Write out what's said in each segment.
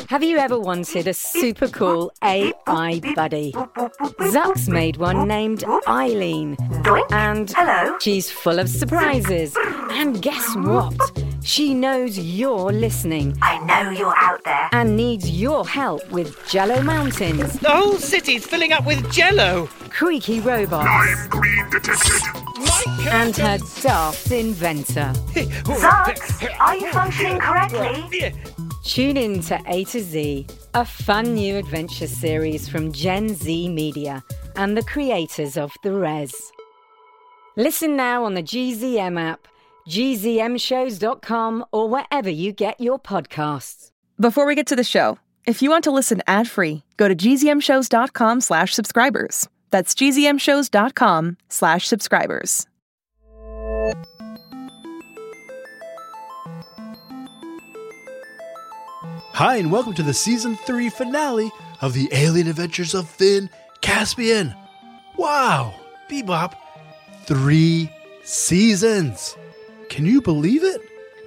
Have you ever wanted a super cool AI buddy? Zuck's made one named Eileen. And she's full of surprises. And guess what? She knows you're listening. I know you're out there. And needs your help with Jello Mountains. The whole city's filling up with Jello. Creaky robots. I'm green detected. And her daft inventor. Zucks, are you functioning correctly? Tune in to A to Z, a fun new adventure series from Gen Z Media and the creators of The Res. Listen now on the GZM app, gzmshows.com, or wherever you get your podcasts. Before we get to the show, if you want to listen ad-free, go to gzmshows.com/subscribers. That's gzmshows.com/subscribers. Hi, and welcome to the Season 3 finale of the Alien Adventures of Finn Caspian. Wow, Bebop, 3 seasons. Can you believe it?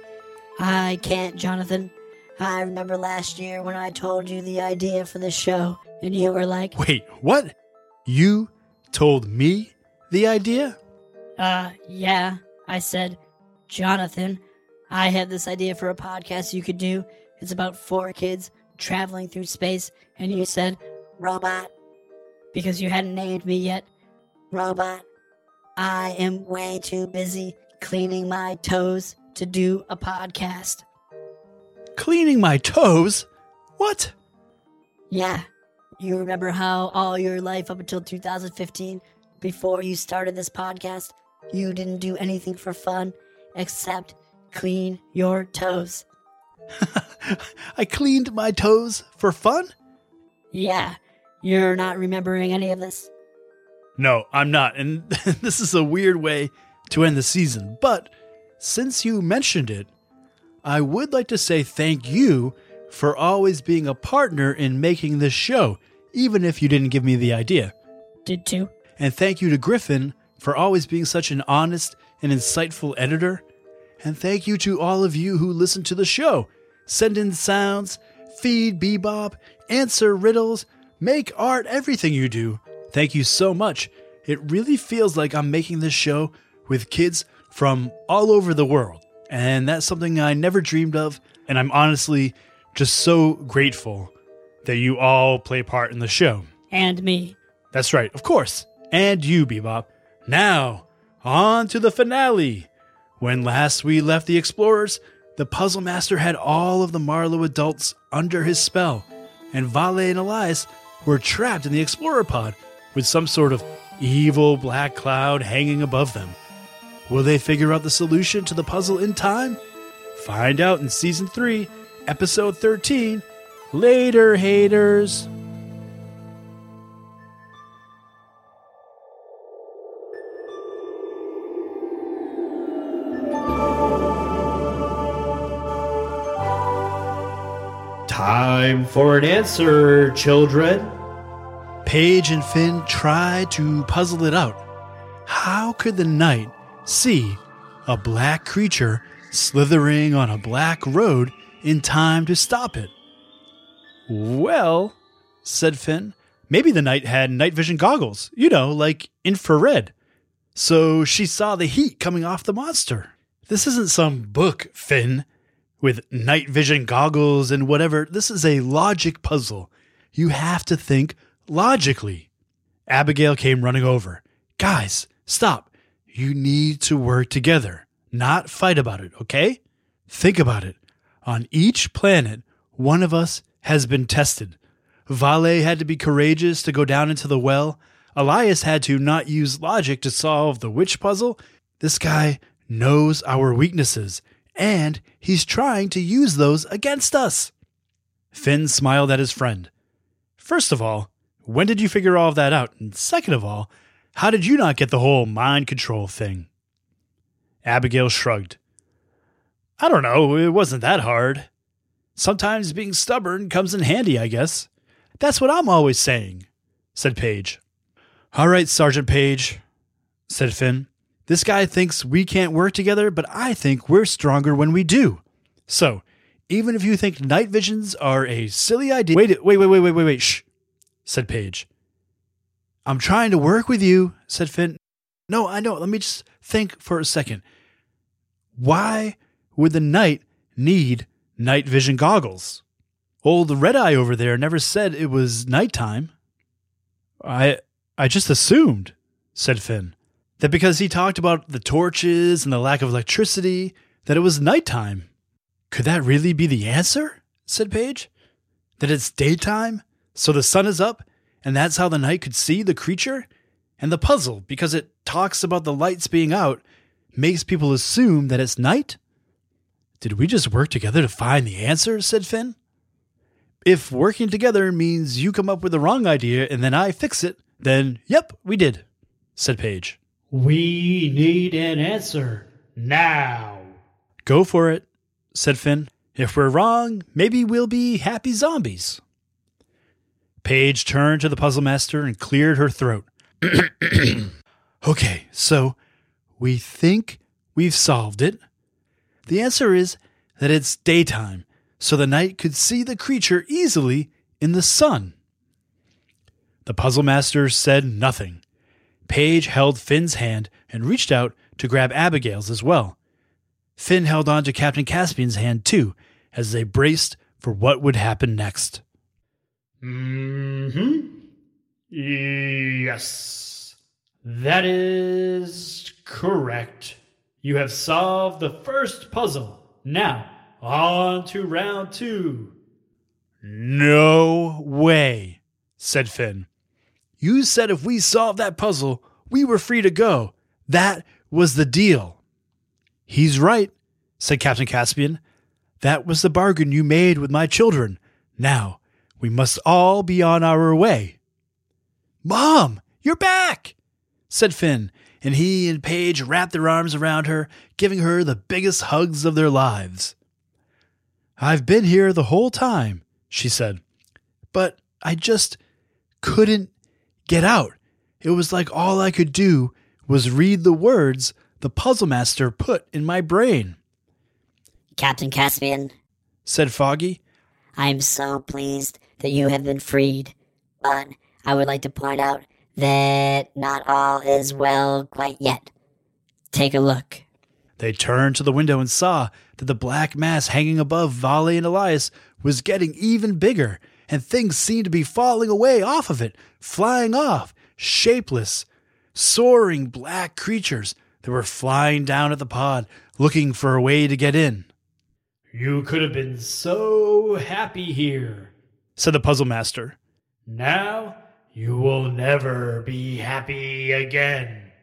I can't, Jonathan. I remember last year when I told you the idea for the show, and you were like... Wait, what? You told me the idea? Yeah. I said, Jonathan, I have this idea for a podcast you could do. It's about 4 kids traveling through space, and you said, Robot, because you hadn't named me yet. Robot, I am way too busy cleaning my toes to do a podcast. Cleaning my toes? What? Yeah. You remember how all your life up until 2015, before you started this podcast, you didn't do anything for fun except clean your toes. I cleaned my toes for fun? Yeah, you're not remembering any of this. No, I'm not, and this is a weird way to end the season, but since you mentioned it, I would like to say thank you for always being a partner in making this show, even if you didn't give me the idea. Did too. And thank you to Griffin for always being such an honest and insightful editor. And thank you to all of you who listen to the show. Send in sounds, feed Bebop, answer riddles, make art, everything you do. Thank you so much. It really feels like I'm making this show with kids from all over the world. And that's something I never dreamed of. And I'm honestly just so grateful that you all play part in the show. And me. That's right, of course. And you, Bebop. Now, on to the finale. When last we left the explorers, the Puzzle Master had all of the Marlowe adults under his spell, and Vale and Elias were trapped in the Explorer Pod with some sort of evil black cloud hanging above them. Will they figure out the solution to the puzzle in time? Find out in Season 3, Episode 13. Later, haters! Time for an answer, children. Paige and Finn tried to puzzle it out. How could the knight see a black creature slithering on a black road in time to stop it? Well, said Finn, maybe the knight had night vision goggles, like infrared. So she saw the heat coming off the monster. This isn't some book, Finn, with night vision goggles and whatever. This is a logic puzzle. You have to think logically. Abigail came running over. Guys, stop. You need to work together, not fight about it, okay? Think about it. On each planet, one of us has been tested. Vale had to be courageous to go down into the well. Elias had to not use logic to solve the witch puzzle. This guy knows our weaknesses, and he's trying to use those against us. Finn smiled at his friend. First of all, when did you figure all of that out? And second of all, how did you not get the whole mind control thing? Abigail shrugged. I don't know, it wasn't that hard. Sometimes being stubborn comes in handy, I guess. That's what I'm always saying, said Paige. All right, Sergeant Paige, said Finn. This guy thinks we can't work together, but I think we're stronger when we do. So, Even if you think night visions are a silly idea. Wait, shh, said Paige. I'm trying to work with you, said Finn. No, I know. Let me just think for a second. Why would the knight need night vision goggles? Old Red Eye over there never said it was nighttime. I just assumed, said Finn, that because he talked about the torches and the lack of electricity, that it was nighttime. Could that really be the answer? Said Paige. That it's daytime, so the sun is up, and that's how the knight could see the creature? And the puzzle, because it talks about the lights being out, makes people assume that it's night? Did we just work together to find the answer? Said Finn. If working together means you come up with the wrong idea and then I fix it, then yep, we did, said Paige. We need an answer now. Go for it, said Finn. If we're wrong, maybe we'll be happy zombies. Paige turned to the puzzle master and cleared her throat. Okay, so we think we've solved it. The answer is that it's daytime, so the knight could see the creature easily in the sun. The puzzle master said nothing. Paige held Finn's hand and reached out to grab Abigail's as well. Finn held on to Captain Caspian's hand too, as they braced for what would happen next. Yes, that is correct. You have solved the first puzzle. Now, on to round 2. No way, said Finn. You said if we solved that puzzle, we were free to go. That was the deal. He's right, said Captain Caspian. That was the bargain you made with my children. Now, we must all be on our way. Mom, you're back, said Finn, and he and Paige wrapped their arms around her, giving her the biggest hugs of their lives. I've been here the whole time, she said, but I just couldn't get out. It was like all I could do was read the words the puzzle master put in my brain. Captain Caspian, said Foggy. I'm so pleased that you have been freed, but I would like to point out that not all is well quite yet. Take a look. They turned to the window and saw that the black mass hanging above Vale and Elias was getting even bigger, and things seemed to be falling away off of it, flying off, shapeless, soaring black creatures that were flying down at the pod, looking for a way to get in. You could have been so happy here, said the puzzle master. Now you will never be happy again.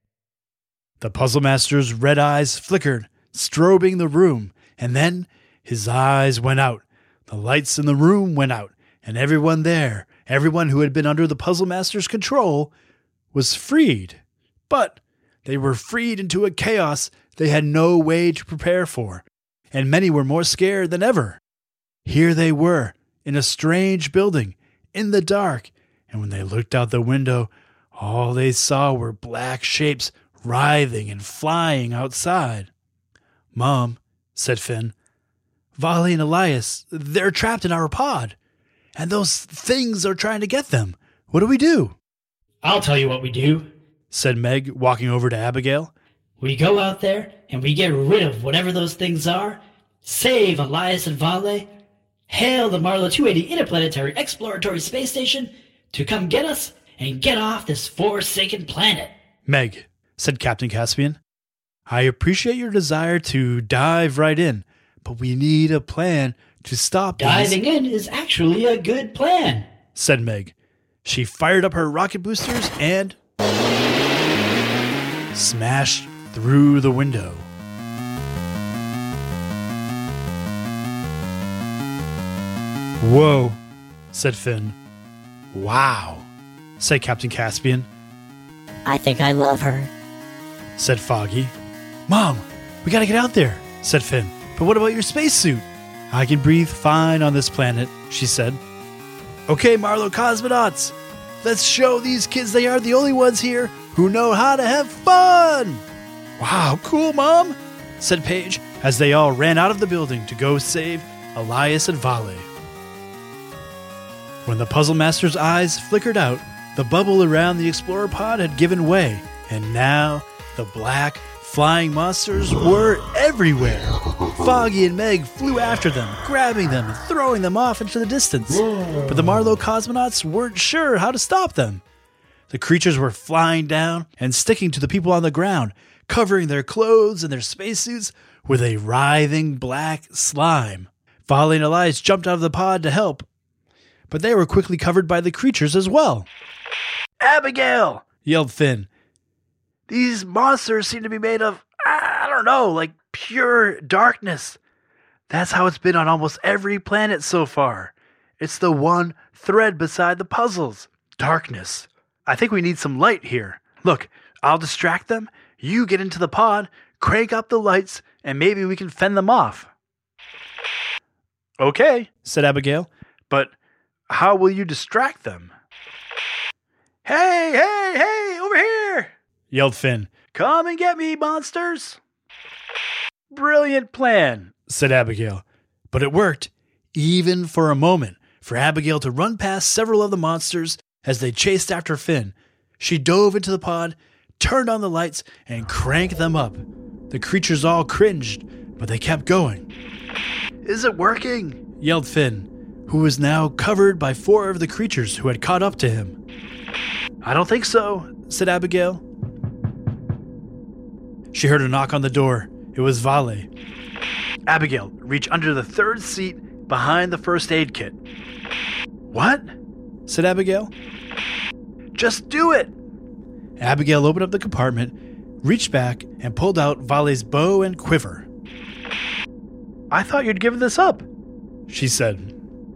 The puzzle master's red eyes flickered, strobing the room, and then his eyes went out. The lights in the room went out, and everyone there, everyone who had been under the puzzle master's control, was freed. But they were freed into a chaos they had no way to prepare for, and many were more scared than ever. Here they were, in a strange building, in the dark, and when they looked out the window, all they saw were black shapes writhing and flying outside. Mom, said Finn, Vale and Elias, they're trapped in our pod, and those things are trying to get them. What do we do? I'll tell you what we do, said Meg, walking over to Abigail. We go out there and we get rid of whatever those things are, save Elias and Vale, hail the Marlow 280 Interplanetary Exploratory Space Station to come get us and get off this forsaken planet. Meg, said Captain Caspian, I appreciate your desire to dive right in, but we need a plan to stop Diving in is actually a good plan, said Meg. She fired up her rocket boosters and smashed through the window. Whoa, said Finn. Wow, said Captain Caspian. I think I love her, said Foggy. Mom, we gotta get out there, said Finn. But what about your spacesuit? I can breathe fine on this planet, she said. Okay, Marlow cosmonauts, let's show these kids they are the only ones here who know how to have fun. Wow, cool, Mom, said Paige, as they all ran out of the building to go save Elias and Vale. When the puzzle master's eyes flickered out, the bubble around the explorer pod had given way, and now the black, flying monsters were everywhere. Foggy and Meg flew after them, grabbing them and throwing them off into the distance. But the Marlowe cosmonauts weren't sure how to stop them. The creatures were flying down and sticking to the people on the ground, covering their clothes and their spacesuits with a writhing black slime. Vale and Elias jumped out of the pod to help, but they were quickly covered by the creatures as well. Abigail! Yelled Finn. These monsters seem to be made of, I don't know, like pure darkness. That's how it's been on almost every planet so far. It's the one thread beside the puzzles. Darkness. I think we need some light here. Look, I'll distract them. You get into the pod, crank up the lights, and maybe we can fend them off. Okay, said Abigail. But how will you distract them? Hey, over here! Yelled Finn. Come and get me, monsters! Brilliant plan, said Abigail. But it worked, even for a moment, for Abigail to run past several of the monsters as they chased after Finn. She dove into the pod, turned on the lights, and cranked them up. The creatures all cringed, but they kept going. Is it working? Yelled Finn, who was now covered by 4 of the creatures who had caught up to him. I don't think so, said Abigail. She heard a knock on the door. It was Vale. Abigail, reach under the 3rd seat behind the first aid kit. What? Said Abigail. Just do it! Abigail opened up the compartment, reached back, and pulled out Vale's bow and quiver. I thought you'd given this up, she said.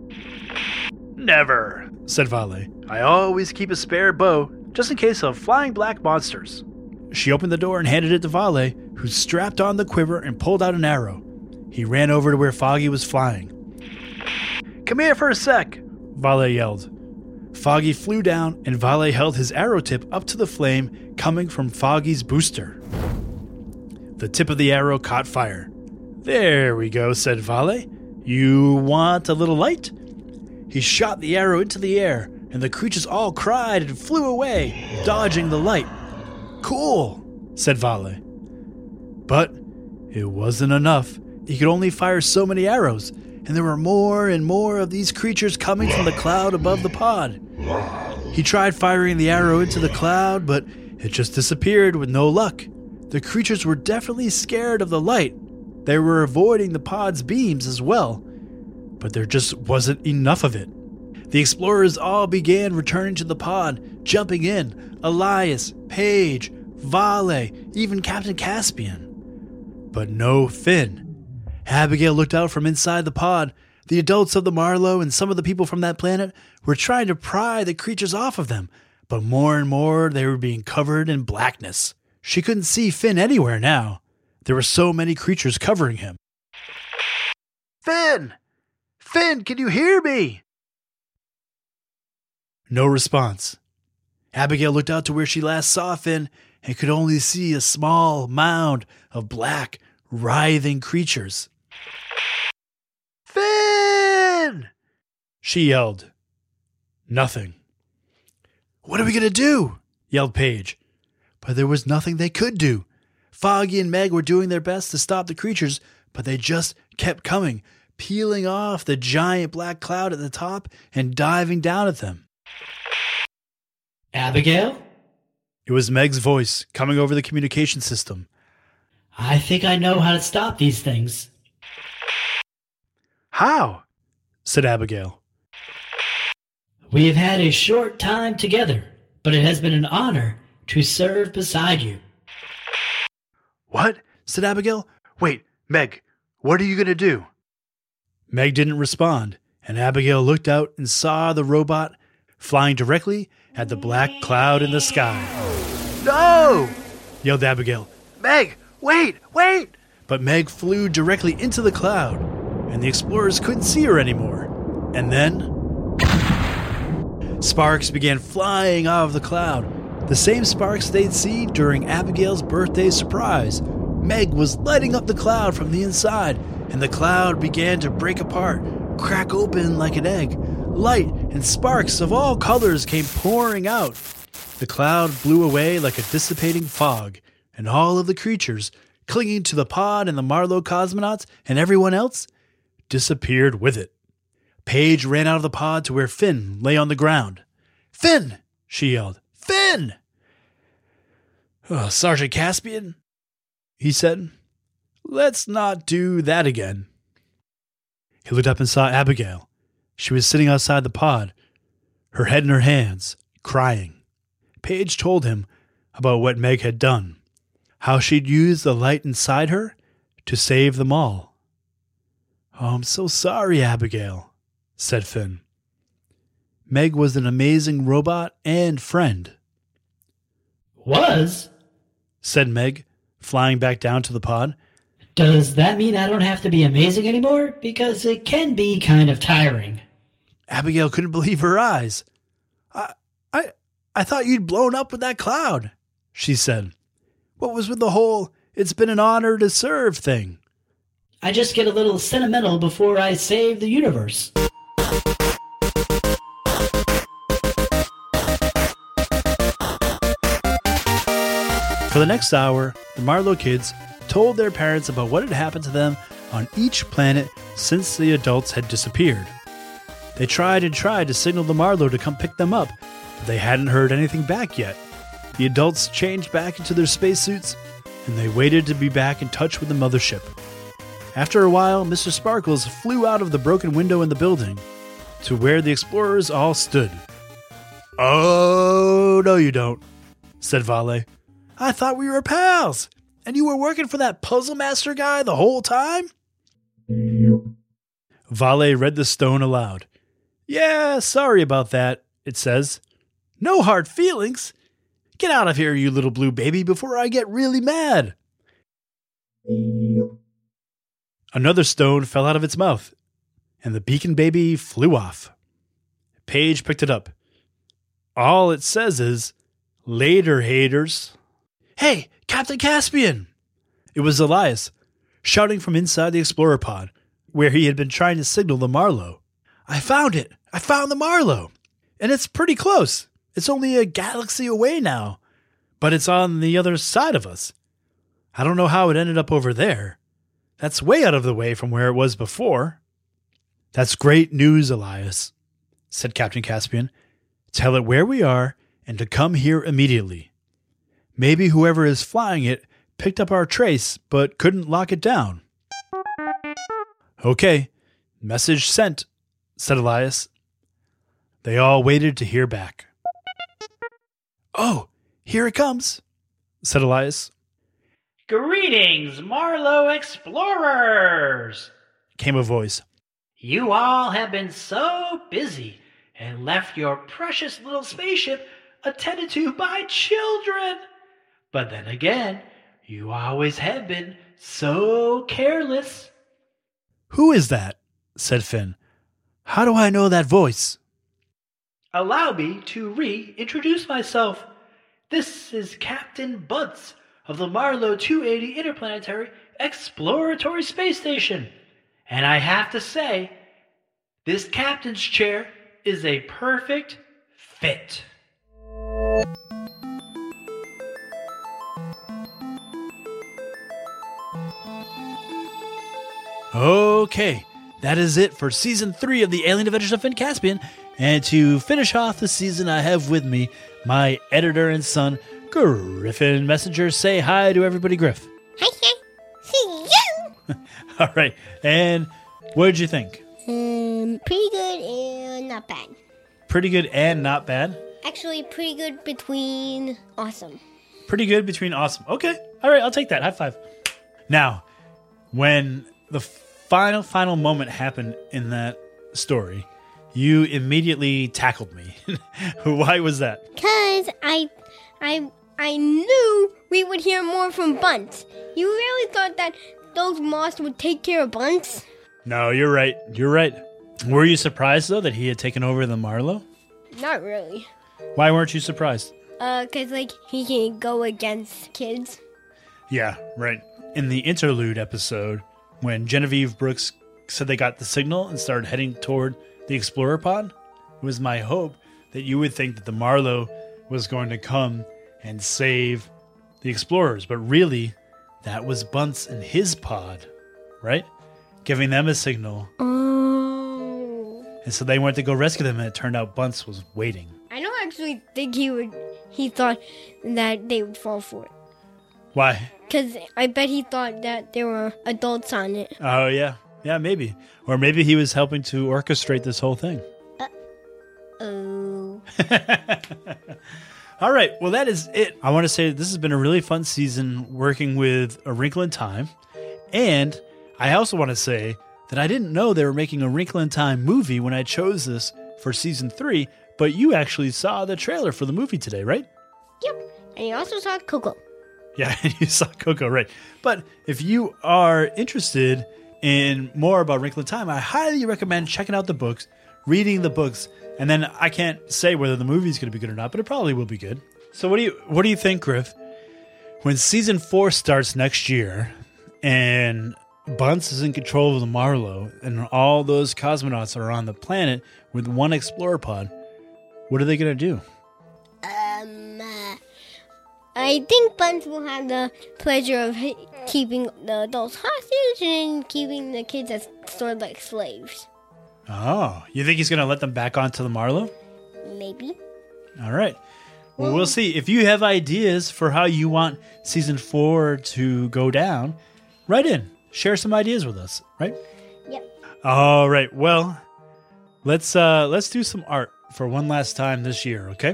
Never, said Vale. I always keep a spare bow, just in case of flying black monsters. She opened the door and handed it to Vale, who strapped on the quiver and pulled out an arrow. He ran over to where Foggy was flying. Come here for a sec, Vale yelled. Foggy flew down, and Vale held his arrow tip up to the flame coming from Foggy's booster. The tip of the arrow caught fire. There we go, said Vale. You want a little light? He shot the arrow into the air, and the creatures all cried and flew away, dodging the light. Cool, said Vale. But it wasn't enough. He could only fire so many arrows, and there were more and more of these creatures coming from the cloud above the pod. He tried firing the arrow into the cloud, but it just disappeared with no luck. The creatures were definitely scared of the light. They were avoiding the pod's beams as well, but there just wasn't enough of it. The explorers all began returning to the pod, jumping in. Elias, Paige, Vale, even Captain Caspian. But no Finn. Abigail looked out from inside the pod. The adults of the Marlowe and some of the people from that planet were trying to pry the creatures off of them, but more and more they were being covered in blackness. She couldn't see Finn anywhere now. There were so many creatures covering him. Finn! Finn, can you hear me? No response. Abigail looked out to where she last saw Finn and could only see a small mound of black, writhing creatures. Finn! She yelled. Nothing. What are we going to do? Yelled Paige. But there was nothing they could do. Foggy and Meg were doing their best to stop the creatures, but they just kept coming, peeling off the giant black cloud at the top and diving down at them. Abigail? It was Meg's voice coming over the communication system. I think I know how to stop these things. How? Said Abigail. We have had a short time together, but it has been an honor to serve beside you. What? Said Abigail. Wait, Meg, what are you going to do? Meg didn't respond, and Abigail looked out and saw the robot flying directly at the black cloud in the sky. No! Yelled Abigail. Meg, wait! But Meg flew directly into the cloud, and the explorers couldn't see her anymore. And then sparks began flying out of the cloud. The same sparks they'd seen during Abigail's birthday surprise. Meg was lighting up the cloud from the inside, and the cloud began to break apart, crack open like an egg. Light and sparks of all colors came pouring out. The cloud blew away like a dissipating fog, and all of the creatures clinging to the pod and the Marlowe cosmonauts and everyone else disappeared with it. Paige ran out of the pod to where Finn lay on the ground. "Finn!" she yelled. "Finn!" "Oh, Sergeant Caspian," he said, "let's not do that again." He looked up and saw Abigail. She was sitting outside the pod, her head in her hands, crying. Paige told him about what Meg had done, how she'd used the light inside her to save them all. "Oh, I'm so sorry, Abigail," said Finn. Meg was an amazing robot and friend. Was? Said Meg, flying back down to the pod. Does that mean I don't have to be amazing anymore? Because it can be kind of tiring. Abigail couldn't believe her eyes. I thought you'd blown up with that cloud, she said. What was with the whole "it's been an honor to serve" thing? I just get a little sentimental before I save the universe. For the next hour, the Marlowe kids told their parents about what had happened to them on each planet since the adults had disappeared. They tried and tried to signal the Marlowe to come pick them up, but they hadn't heard anything back yet. The adults changed back into their spacesuits, and they waited to be back in touch with the mothership. After a while, Mr. Sparkles flew out of the broken window in the building to where the explorers all stood. "Oh, no you don't," said Vale. "I thought we were pals, and you were working for that puzzle master guy the whole time?" Vale read the stone aloud. "Yeah, sorry about that," it says. "No hard feelings. Get out of here, you little blue baby, before I get really mad." Another stone fell out of its mouth, and the beacon baby flew off. Paige picked it up. All it says is, "Later, haters." "Hey, Captain Caspian!" It was Elias, shouting from inside the explorer pod, where he had been trying to signal the Marlowe. "I found it! I found the Marlowe! And it's pretty close. It's only a galaxy away now, but it's on the other side of us. I don't know how it ended up over there. That's way out of the way from where it was before." "That's great news, Elias," said Captain Caspian. "Tell it where we are and to come here immediately. Maybe whoever is flying it picked up our trace but couldn't lock it down." "Okay, message sent," said Elias. They all waited to hear back. "Oh, here it comes," said Elias. "Greetings, Marlowe explorers!" came a voice. "You all have been so busy and left your precious little spaceship attended to by children. But then again, you always have been so careless." "Who is that?" said Finn. "How do I know that voice?" "Allow me to reintroduce myself. This is Captain Bunce of the Marlowe 280 Interplanetary Exploratory Space Station. And I have to say, this captain's chair is a perfect fit." Okay, that is it for Season 3 of the Alien Adventures of Finn Caspian. And to finish off the season, I have with me my editor and son, Griffin Messenger. Say hi to everybody, Griff. Hi. See you. All right, and what did you think? Pretty good and not bad. Pretty good and not bad? Actually, pretty good between awesome. Pretty good between awesome. Okay, all right, I'll take that. High five. Now, when the final moment happened in that story, you immediately tackled me. Why was that? Because I knew we would hear more from Bunce. You really thought that those moths would take care of Bunce? No, you're right. You're right. Were you surprised, though, that he had taken over the Marlowe? Not really. Why weren't you surprised? Because, he can go against kids. Yeah, right. in the interlude episode when Genevieve Brooks said they got the signal and started heading toward the Explorer pod. It was my hope that you would think that the Marlowe was going to come and save the Explorers, but really, that was Bunce and his pod, right? Giving them a signal. Oh. And so they went to go rescue them, and it turned out Bunce was waiting. I don't actually think he thought that they would fall for it. Why? Because I bet he thought that there were adults on it. Oh, yeah. Yeah, maybe. Or maybe he was helping to orchestrate this whole thing. Oh. All right. Well, that is it. I want to say this has been a really fun season working with A Wrinkle in Time. And I also want to say that I didn't know they were making a Wrinkle in Time movie when I chose this for season 3, but you actually saw the trailer for the movie today, right? Yep. And you also saw Coco. Yeah, you saw Coco, right. But if you are interested in more about Wrinkle in Time, I highly recommend checking out the books, reading the books, and then I can't say whether the movie's going to be good or not, but it probably will be good. So what do you think, Griff? When season 4 starts next year and Bunce is in control of the Marlowe and all those cosmonauts are on the planet with one explorer pod, what are they going to do? I think Bunce will have the pleasure of keeping the adults hostage and keeping the kids as sort of like slaves. Oh, you think he's going to let them back onto the Marlowe? Maybe. All right. Well, we'll see. If you have ideas for how you want season 4 to go down, write in. Share some ideas with us, right? Yep. All right. Well, let's do some art for one last time this year, okay?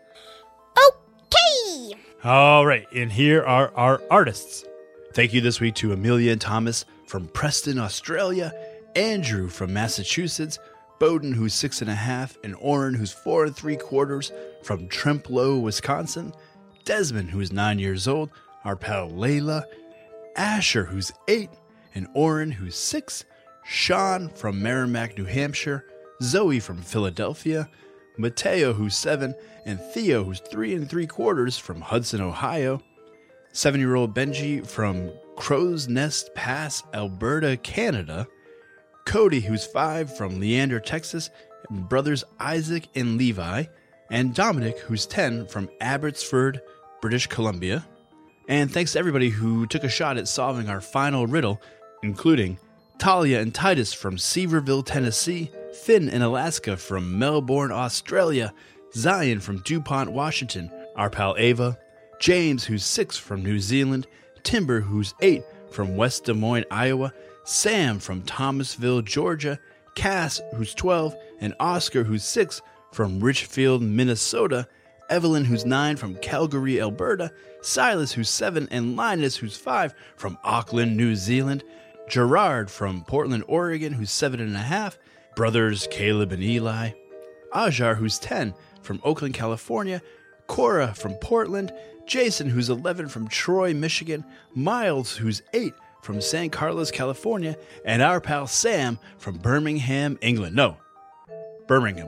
Okay. All right. And here are our artists. Thank you this week to Amelia and Thomas from Preston, Australia, Andrew from Massachusetts, Bowden, who's 6.5, and Oren, who's 4 3/4, from Tremplow, Wisconsin, Desmond, who is 9 years old, our pal Layla, Asher, who's 8, and Oren, who's 6, Sean from Merrimack, New Hampshire, Zoe from Philadelphia, Mateo, who's 7, and Theo, who's 3 3/4, from Hudson, Ohio, 7-year-old Benji from Crow's Nest Pass, Alberta, Canada, Cody, who's 5, from Leander, Texas, and brothers Isaac and Levi, and Dominic, who's 10, from Abbotsford, British Columbia. And thanks to everybody who took a shot at solving our final riddle, including Talia and Titus from Seaverville, Tennessee, Finn in Alaska from Melbourne, Australia, Zion from DuPont, Washington, our pal Ava, James, who's 6, from New Zealand, Timber, who's 8, from West Des Moines, Iowa, Sam from Thomasville, Georgia, Cass, who's 12, and Oscar, who's 6, from Richfield, Minnesota, Evelyn, who's 9, from Calgary, Alberta, Silas, who's 7, and Linus, who's 5, from Auckland, New Zealand, Gerard from Portland, Oregon, who's 7.5, brothers Caleb and Eli, Ajar, who's 10, from Oakland, California, Cora from Portland, Jason, who's 11, from Troy, Michigan, Miles, who's 8, from San Carlos, California, and our pal Sam from Birmingham, England. No, Birmingham,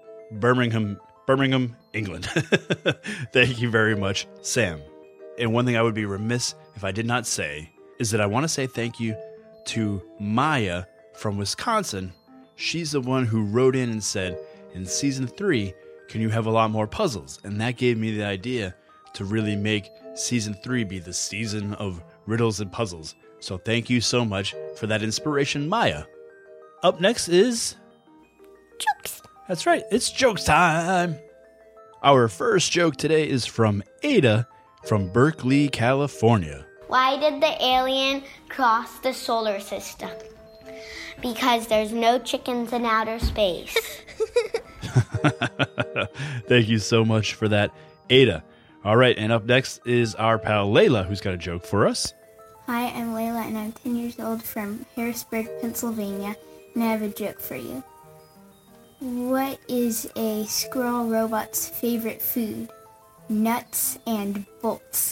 England. Thank you very much, Sam. And one thing I would be remiss if I did not say is that I want to say thank you to Maya from Wisconsin. She's the one who wrote in and said, in season 3, can you have a lot more puzzles? And that gave me the idea to really make season 3 be the season of riddles and puzzles. So thank you so much for that inspiration, Maya. Up next is... Jokes. That's right, it's jokes time. Our first joke today is from Ada from Berkeley, California. Why did the alien cross the solar system? Because there's no chickens in outer space. Thank you so much for that, Ada. All right, and up next is our pal Layla, who's got a joke for us. Hi, I'm Layla, and I'm 10 years old from Harrisburg, Pennsylvania, and I have a joke for you. What is a squirrel robot's favorite food? Nuts and bolts.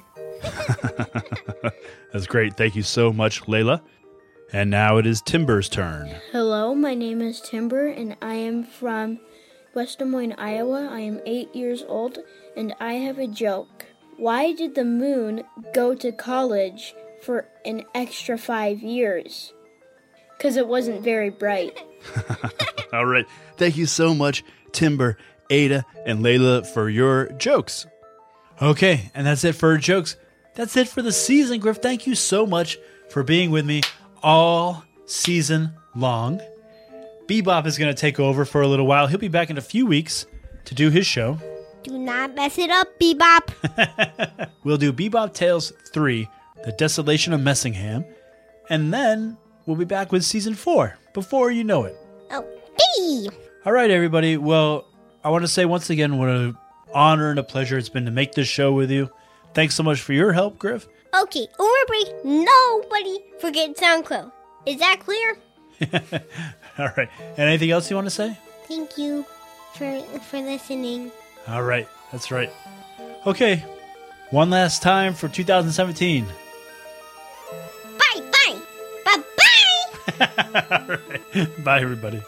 That's great. Thank you so much, Layla. And now it is Timber's turn. Hello, my name is Timber, and I am from West Des Moines, Iowa. I am 8 years old, and I have a joke. Why did the moon go to college for an extra 5 years. Because it wasn't very bright. All right. Thank you so much, Timber, Ada, and Layla, for your jokes. Okay, and that's it for jokes. That's it for the season, Griff. Thank you so much for being with me all season long. Bebop is going to take over for a little while. He'll be back in a few weeks to do his show. Do not mess it up, Bebop. We'll do Bebop Tales 3, The Desolation of Messingham, and then we'll be back with season 4 before you know it. Okay. All right, everybody. Well, I want to say once again what an honor and a pleasure it's been to make this show with you. Thanks so much for your help, Griff. Okay, over break, nobody forget SoundCloud. Is that clear? All right. And anything else you want to say? Thank you for listening. All right. That's right. Okay. One last time for 2017. Bye. Bye-bye. All right. Bye, everybody.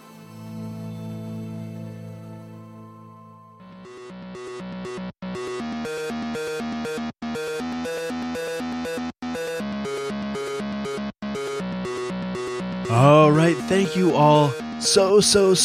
All right, thank you all so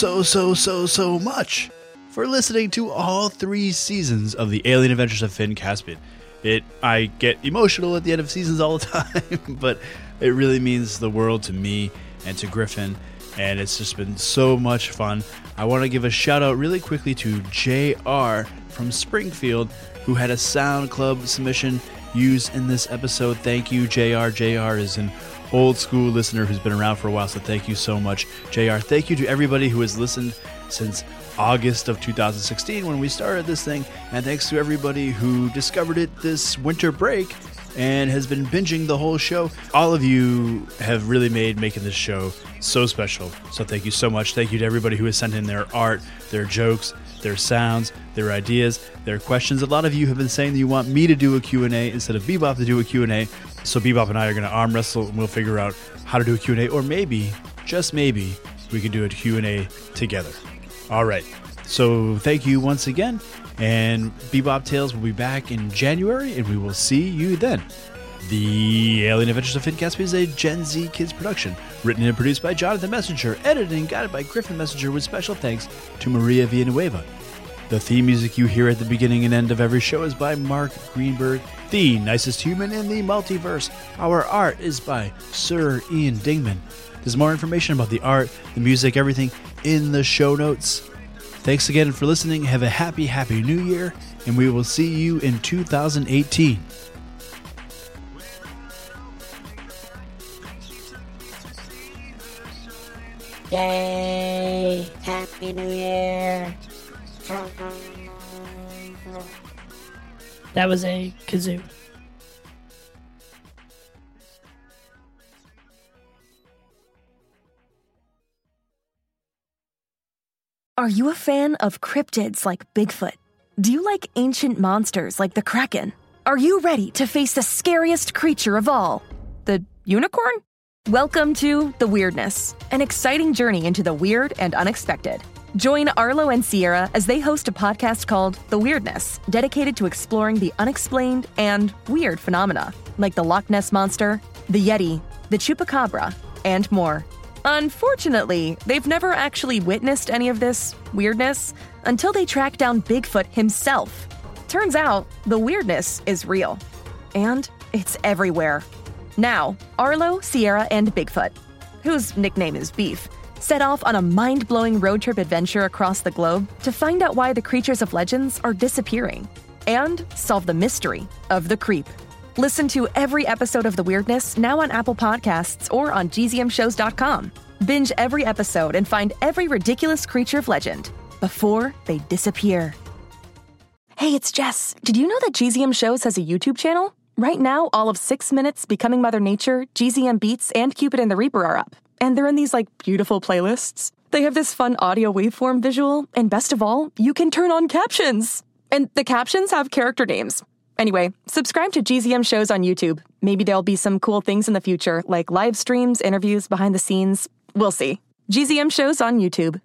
much for listening to all 3 seasons of the Alien Adventures of Finn Caspian. I get emotional at the end of seasons all the time, but it really means the world to me and to Griffin, and it's just been so much fun. I want to give a shout out really quickly to JR from Springfield, who had a Sound Club submission used in this episode. Thank you, JR. JR is an old school listener who's been around for a while, so thank you so much, JR. Thank you to everybody who has listened since August of 2016 when we started this thing, and thanks to everybody who discovered it this winter break and has been binging the whole show. All of you have really made making this show so special, so thank you so much. Thank you to everybody who has sent in their art, their jokes, their sounds, their ideas, their questions. A lot of you have been saying that you want me to do a Q&A instead of Bebop to do a Q&A. So Bebop and I are going to arm wrestle, and we'll figure out how to do a Q&A, or maybe, just maybe, we can do a Q&A together. All right. So thank you once again, and Bebop Tales will be back in January, and we will see you then. The Alien Adventures of Finn Caspian is a Gen Z Kids production, written and produced by Jonathan Messenger, edited and guided by Griffin Messenger, with special thanks to Maria Villanueva. The theme music you hear at the beginning and end of every show is by Mark Greenberg, the nicest human in the multiverse. Our art is by Sir Ian Dingman. There's more information about the art, the music, everything in the show notes. Thanks again for listening. Have a happy New Year, and we will see you in 2018. Yay! Happy New Year! That was a kazoo. Are you a fan of cryptids like Bigfoot? Do you like ancient monsters like the Kraken? Are you ready to face the scariest creature of all, the unicorn? Welcome to The Weirdness, an exciting journey into the weird and unexpected. Join Arlo and Sierra as they host a podcast called The Weirdness, dedicated to exploring the unexplained and weird phenomena, like the Loch Ness Monster, the Yeti, the Chupacabra, and more. Unfortunately, they've never actually witnessed any of this weirdness until they track down Bigfoot himself. Turns out, the weirdness is real. And it's everywhere. Now, Arlo, Sierra, and Bigfoot, whose nickname is Beef, set off on a mind-blowing road trip adventure across the globe to find out why the creatures of legends are disappearing and solve the mystery of the creep. Listen to every episode of The Weirdness now on Apple Podcasts or on gzmshows.com. Binge every episode and find every ridiculous creature of legend before they disappear. Hey, it's Jess. Did you know that GZM Shows has a YouTube channel? Right now, all of 6 Minutes, Becoming Mother Nature, GZM Beats, and Cupid and the Reaper are up. And they're in these, beautiful playlists. They have this fun audio waveform visual, and best of all, you can turn on captions. And the captions have character names. Anyway, subscribe to GZM Shows on YouTube. Maybe there'll be some cool things in the future, like live streams, interviews, behind the scenes. We'll see. GZM Shows on YouTube.